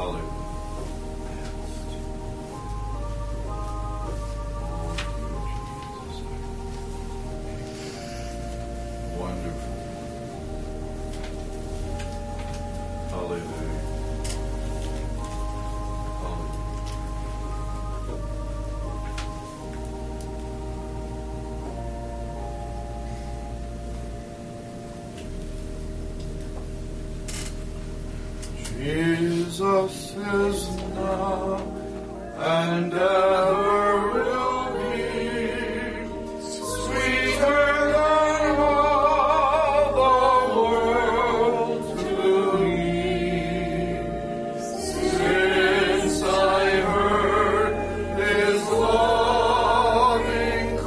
Jesus is now and ever will be sweeter than all the world to me. Since I heard His loving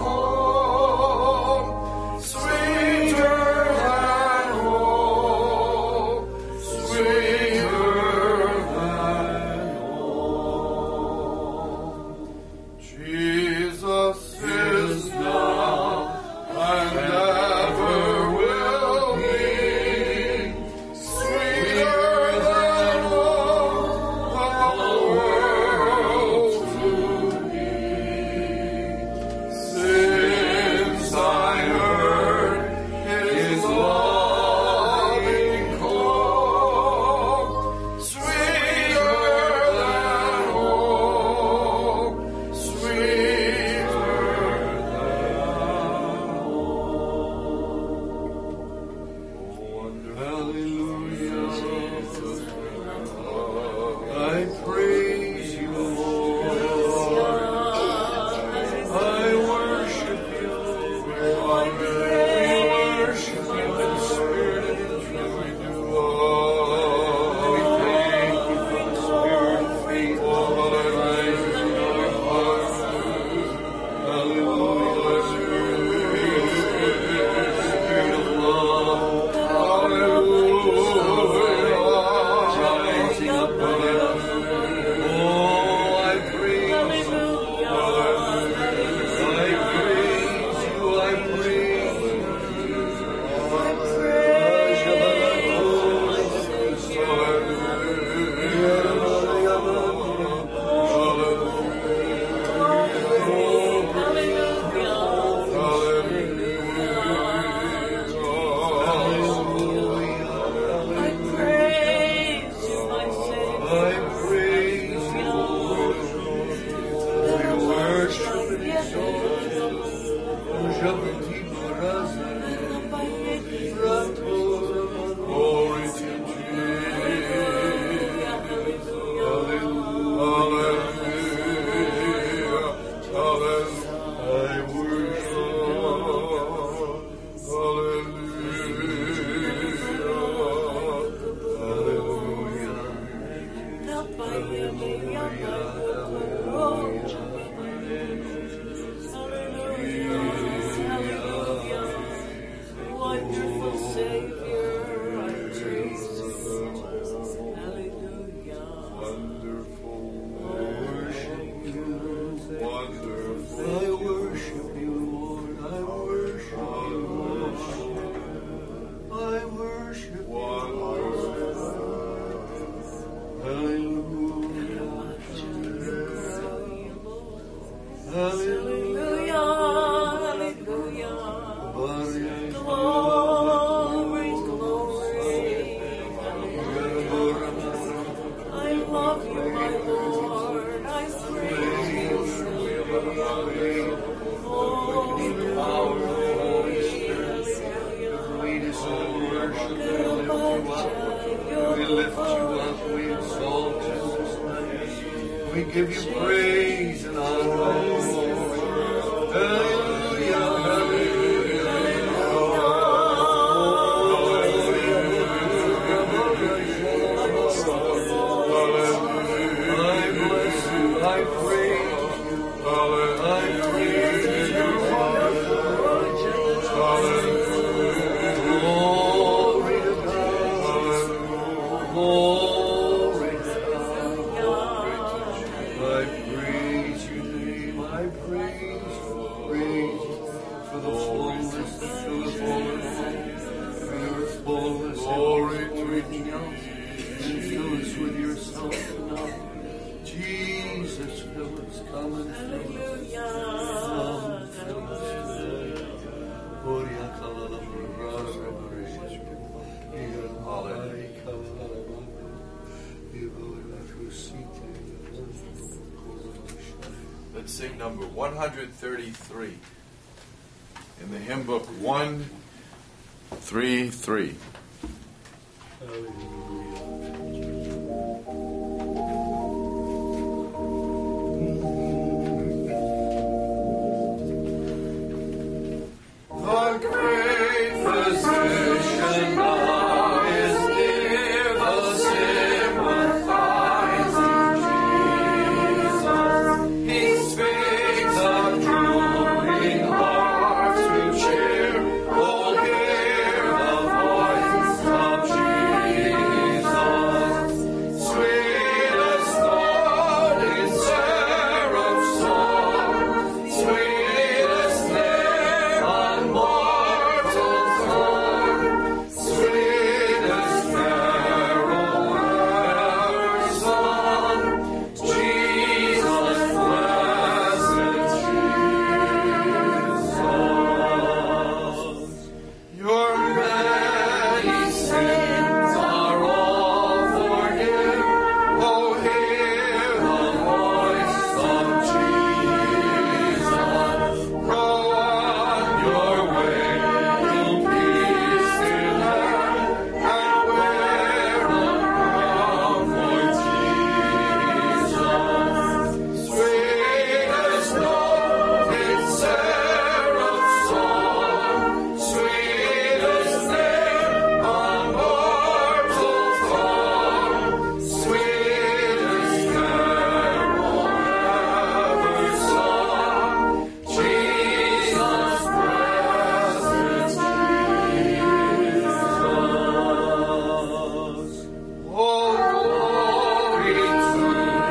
call, sweeter than all, sweeter. Jesus is now and ever will be sweeter than all the world to me. Since I heard His loving call, sweeter than all, I praise you, Lord. I worship you. We worship you in spirit and in truth. We do. We thank you for the spirit of faith. Hallelujah. Spirit of love. Hallelujah. Rising up within us. Oh, I praise you. I praise you. I praise glory to Wonderful Savior, I praise you. Hallelujah. Wonderful, I worship you. Wonderful, I worship you, Lord. I worship you. I worship you. Wonderful. Hallelujah. Hallelujah. Hallelujah. Glory, glory. I love you, my Lord. I praise you. Oh, we lift you up, we exalt you. We give you praise and honor. Hallelujah, hallelujah, I bless you, I praise you, I praise you, glory to God, glory to God, I praise your name, I praise for the fullness, for the fullness, for your fullness, glory to God, and fill us us with yourself now. Jesus, fill us. Come and fill us. Come and fill us today. Let's sing number 133 in the hymn book 133. The great physician now is near, the sympathizing Jesus. He speaks the drooping hearts to cheer. Oh, hear the voice of Jesus. Sweetest note in seraph's song, sweetest name on mortal's tongue, sweetest carol ever sung. Jesus, blessed Jesus. Your many sins are all forgiven. Oh, hear the voice of Jesus. Go on your way to peace in heaven, and wear a crown for Jesus. Sweetest note in seraph's song, sweetest name on mortal's tongue, sweetest carol ever sung. Jesus, blessed Jesus. Oh, glory to the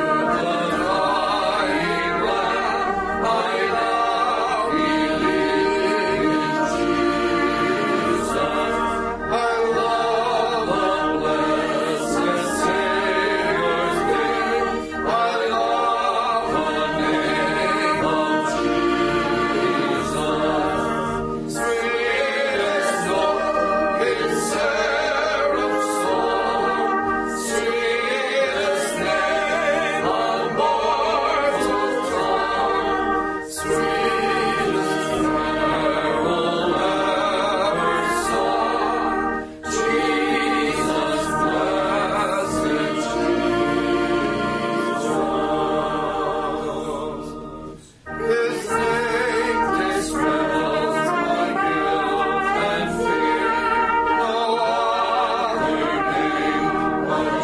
dying Lamb. I now believe in Jesus. I love the blessed Savior's name. I love the name of Jesus. Sweetest note in seraph's song, sweetest name on mortal's tongue, sweetest carol ever sung. Jesus, blessed Jesus. His name dispels my guilt and fear. No other name but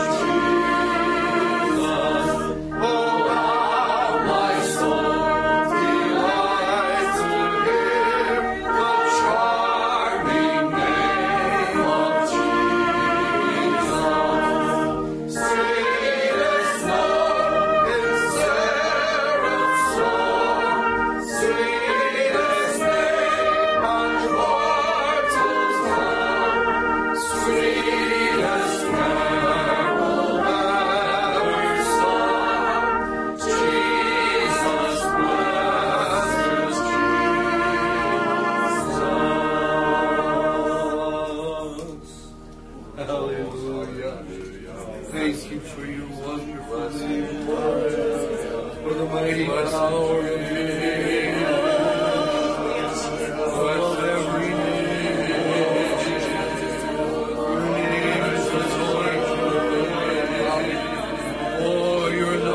Jesus. Oh, how my soul delights to hear the charming name of Jesus. Sweetest note in seraph's song, sweetest name on mortal's tongue, sweetest carol ever sung. Jesus, blessed Jesus. Hallelujah. Thank you for your wonderful name, Lord, for the mighty power of your name. Above every name. Your name is the Lord. Oh, you're the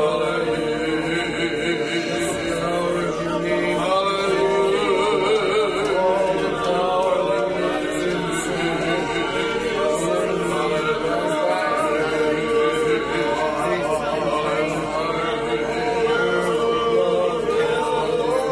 power of your name. Hallelujah. All the power that lives in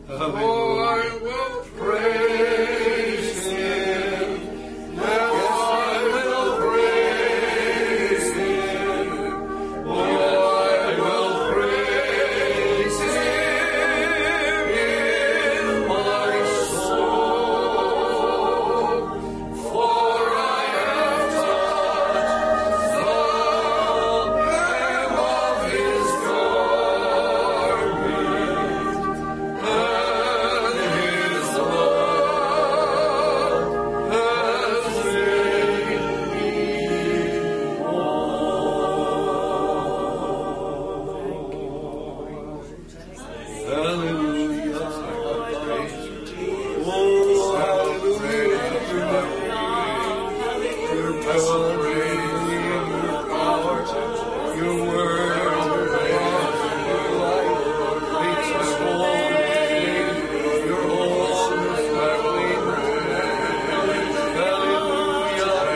Oh, I will praise Him. Yes, I will praise Him. Oh, I will praise Him in my soul. For I have touched the hem of His garment, and His love has made me whole. Hallelujah. Oh, hallelujah. Your power, your power, your word, your life makes us whole. Your wholeness, I hallelujah, I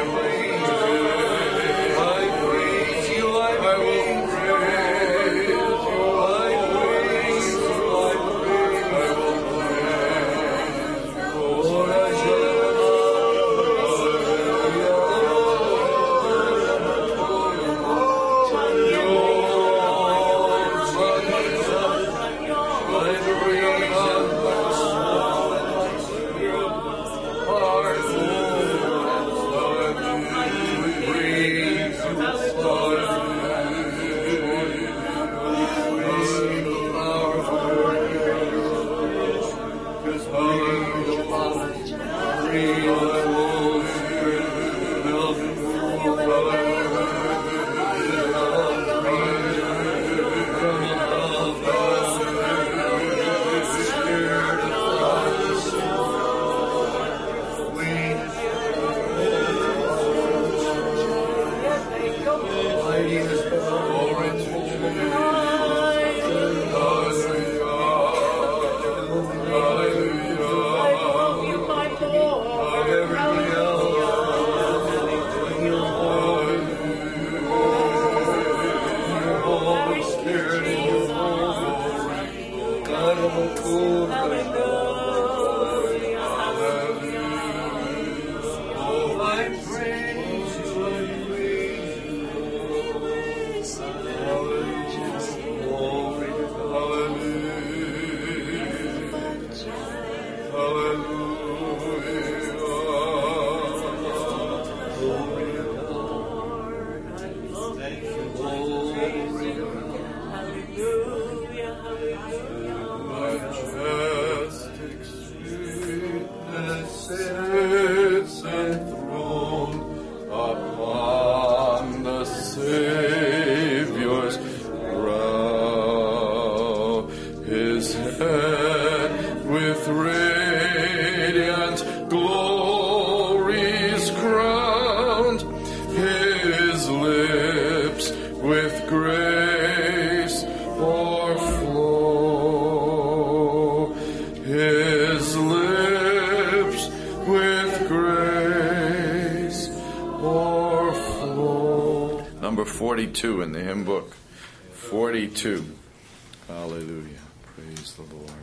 praise you, I will praise you, I praise you, I will praise you, Lord, I majestic sweetness sits enthroned upon the Savior's brow. His head with radiant glories crowned, His lips with grace o'erflow. His lips with grace o'erflow. Number 42 in the hymn book. 42. Hallelujah. Praise the Lord.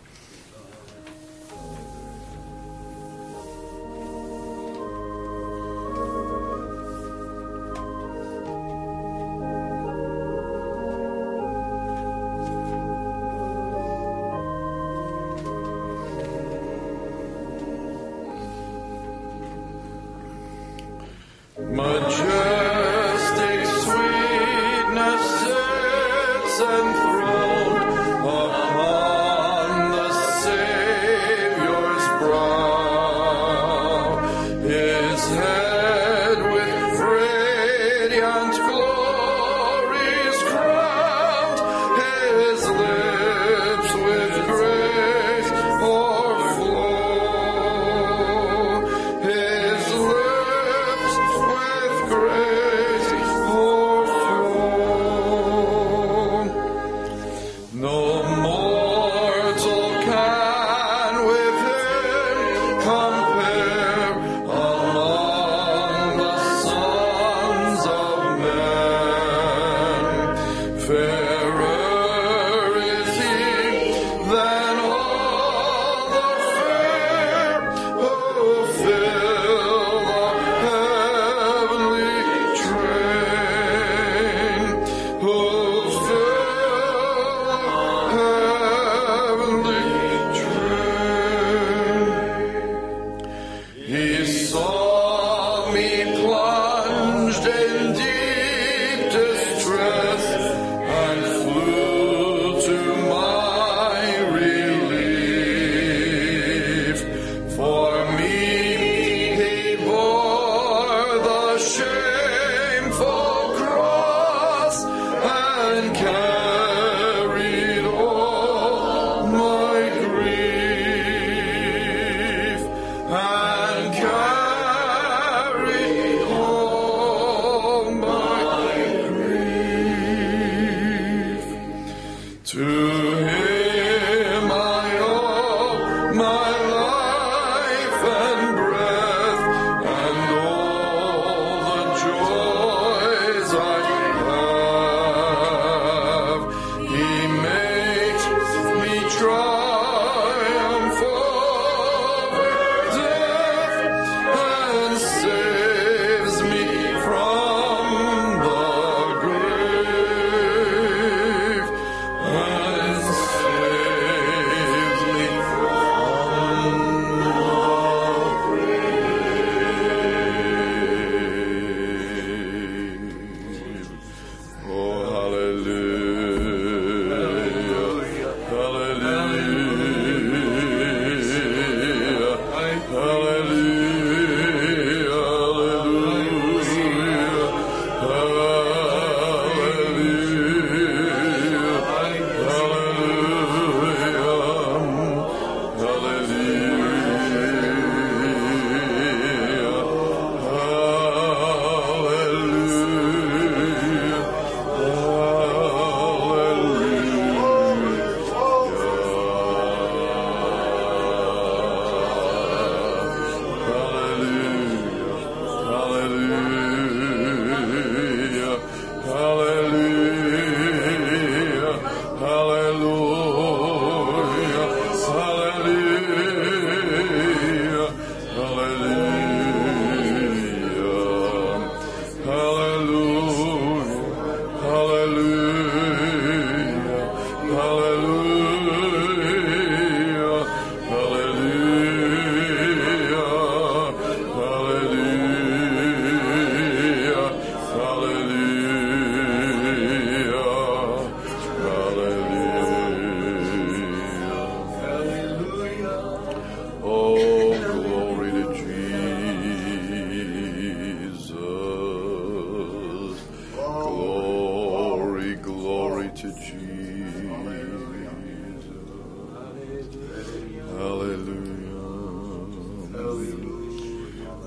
Majestic sweetness sits enthroned upon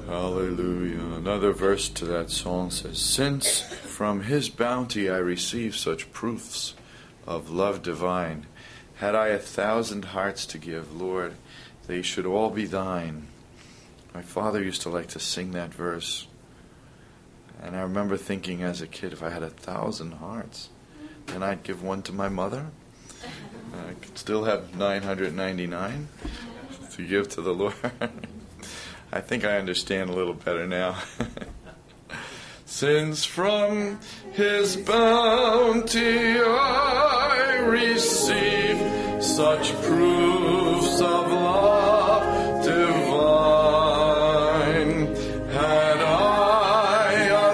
Hallelujah. Another verse to that song says, since from his bounty I receive such proofs of love divine, had I 1,000 hearts to give, Lord, they should all be thine. My father used to like to sing that verse. And I remember thinking as a kid, if I had 1,000 hearts, then I'd give one to my mother. I could still have 999 to give to the Lord. I think I understand a little better now. Since from his bounty I receive such proofs of love divine, had I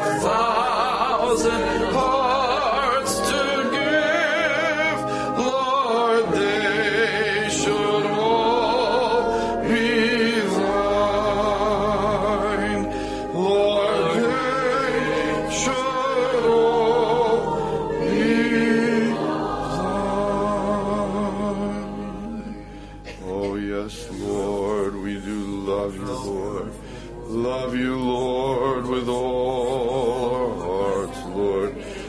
1,000 hearts to give, Lord, they should all be thine. Lord, they should all be thine. Oh yes, Lord, we do love you, Lord. Love you, Lord, with all our hearts, Lord.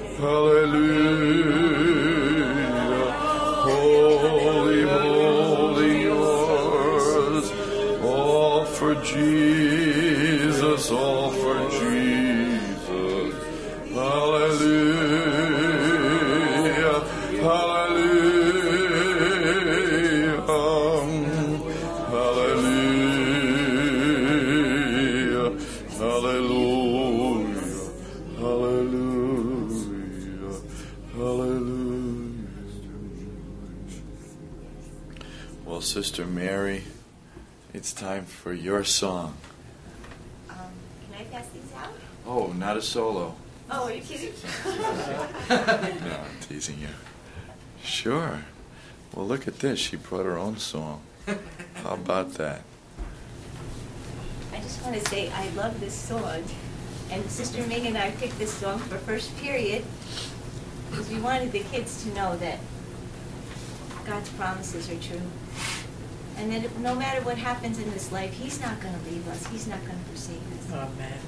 Hallelujah. Holy, holy yours. All for Jesus, all for Jesus. Hallelujah. Hallelujah. Hallelujah. Hallelujah. Hallelujah. Hallelujah. Well, Sister Mary, it's time for your song. Can I pass these out? Oh, not a solo. Oh, are you kidding? No, I'm teasing you. Sure. Well, look at this. She brought her own song. How about that? I just want to say I love this song. And Sister Megan and I picked this song for first period because we wanted the kids to know that God's promises are true. And that no matter what happens in this life, He's not going to leave us. He's not going to forsake us. Amen.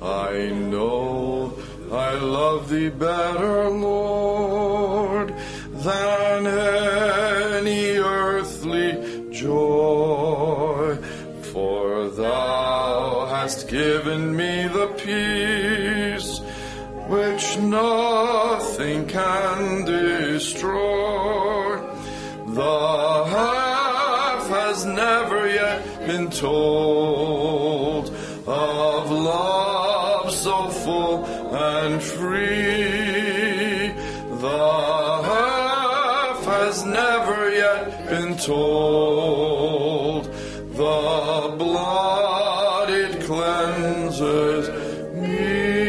I know I love thee better, Lord, than any earthly joy, for thou hast given me the peace which nothing can destroy. The half has never yet been told of love so full and free. The half has never yet been told. The blood, it cleanses me.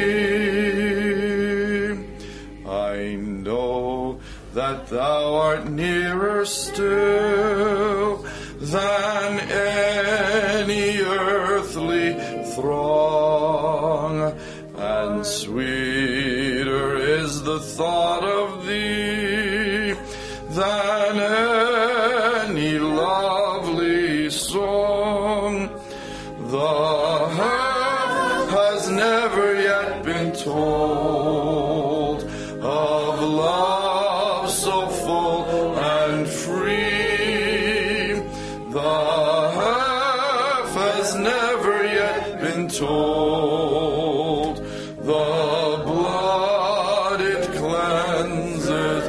I know that thou art nearer still than any earthly throng, and sweeter is the thought of thee than any lovely song. The half has never yet been told of love so full and free. The half has never yet been told. The blood, it cleanses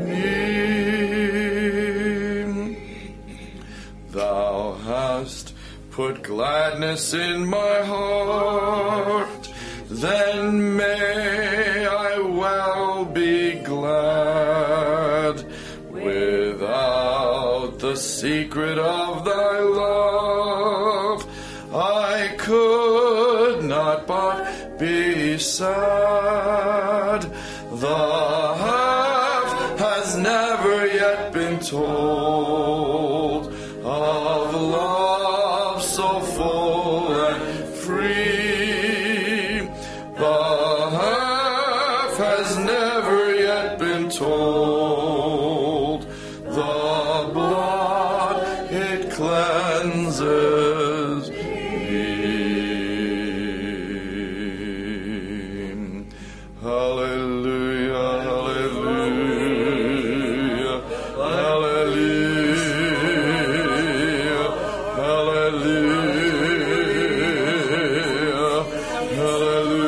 me. Thou hast put gladness in my heart, then may I well be glad. Without the secret of thy love, I could not but be sad. The half has never yet been told of love so full and free. The half has never yet been told. The blood, it cleanses me. Hallelujah, hallelujah, hallelujah, hallelujah, hallelujah.